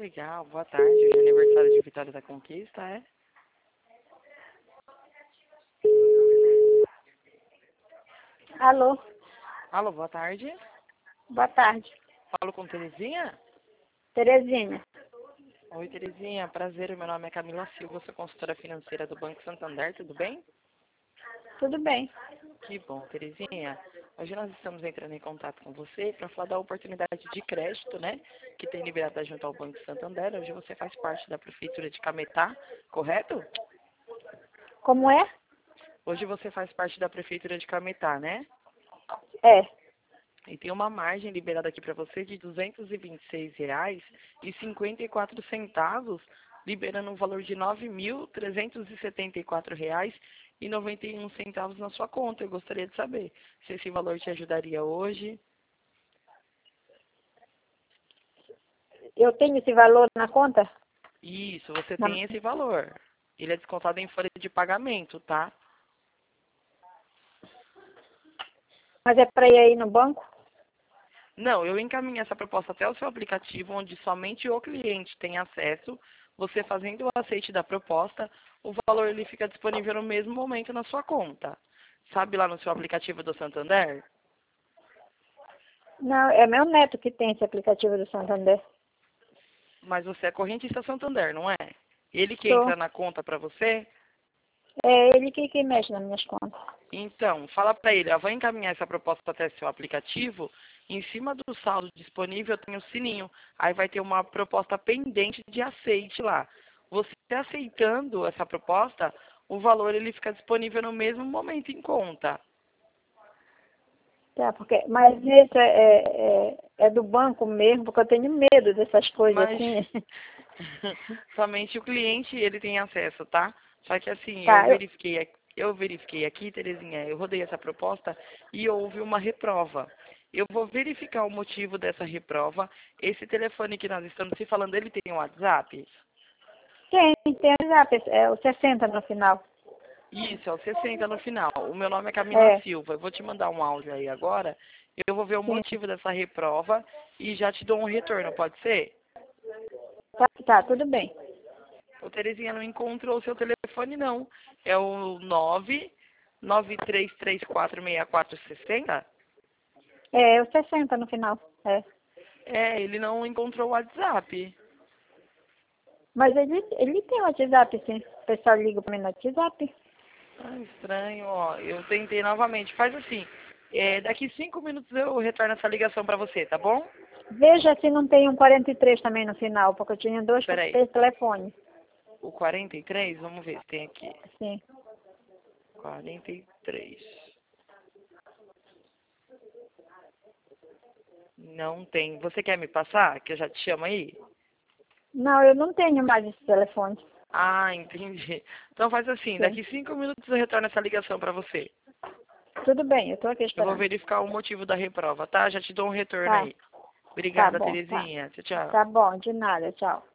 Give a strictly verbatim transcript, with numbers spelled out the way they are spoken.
legal, boa tarde. Hoje é aniversário de Vitória da Conquista, é? Alô, Alô, boa tarde. boa tarde. Falo com Terezinha? Terezinha. Oi, Terezinha, prazer. Meu nome é Camila Silva, sou consultora financeira do Banco Santander, tudo bem? Tudo bem? Que bom, Terezinha. Hoje nós estamos entrando em contato com você para falar da oportunidade de crédito, né? Que tem liberada junto ao Banco Santander. Hoje você faz parte da Prefeitura de Cametá, correto? Como é? Hoje você faz parte da Prefeitura de Cametá, né? É. E tem uma margem liberada aqui para você de duzentos e vinte e seis reais e cinquenta e quatro centavos, liberando um valor de nove mil trezentos e setenta e quatro reais e noventa e um centavos na sua conta. Eu gostaria de saber se esse valor te ajudaria hoje. Eu tenho esse valor na conta? Isso, você Na- tem esse valor. Ele é descontado em folha de pagamento, tá? Mas é para ir aí no banco? Não, eu encaminho essa proposta até o seu aplicativo, onde somente o cliente tem acesso. Você fazendo o aceite da proposta, o valor ele fica disponível no mesmo momento na sua conta. Sabe lá no seu aplicativo do Santander? Não, é meu neto que tem esse aplicativo do Santander. Mas você é correntista Santander, não é? Ele que Sou. entra na conta para você? É ele que, que mexe nas minhas contas. Então, fala para ele, ó, vou encaminhar essa proposta até seu aplicativo. Em cima do saldo disponível tem o sininho. Aí vai ter uma proposta pendente de aceite lá. Você aceitando essa proposta, o valor ele fica disponível no mesmo momento em conta. Tá, porque, mas isso é, é, é é do banco mesmo, porque eu tenho medo dessas coisas Mas assim. somente o cliente ele tem acesso, tá? Só que assim, eu Tá, eu, verifiquei, aqui- eu verifiquei aqui, Terezinha, eu rodei essa proposta e houve uma reprova. Eu vou verificar o motivo dessa reprova. Esse telefone que nós estamos se falando, ele tem um WhatsApp? tem, tem o WhatsApp, é o sessenta no final. Isso, é o sessenta no final. O meu nome é Camila É, Silva. Eu vou te mandar um áudio aí agora. Eu vou ver o sim. motivo dessa reprova e já te dou um retorno, pode ser? Tá, tá, tudo bem. O Terezinha não encontrou o seu telefone, não. É o nove nove três três quatro seis quatro seis zero? É, o sessenta no final. É. É, ele não encontrou o WhatsApp. Mas ele, ele tem o WhatsApp, sim. O pessoal liga para mim no WhatsApp. Ah, estranho, ó. Eu tentei novamente. Faz assim. É, daqui cinco minutos eu retorno essa ligação pra você, tá bom? Veja se não tem um quarenta e três também no final, porque eu tinha dois Espera aí. três telefones. O quarenta e três, vamos ver se tem aqui. Sim. quarenta e três. Não tem. Você quer me passar? Que eu já te chamo aí? Não, eu não tenho mais esse telefone. Ah, entendi. Então faz assim, Sim. daqui cinco minutos eu retorno essa ligação pra você. Tudo bem, eu estou aqui Eu vou esperando. verificar o motivo da reprova, tá? Já te dou um retorno Tá, aí. tá Obrigada, bom, tá. Terezinha. Tchau, tchau. Tá bom, de nada, tchau.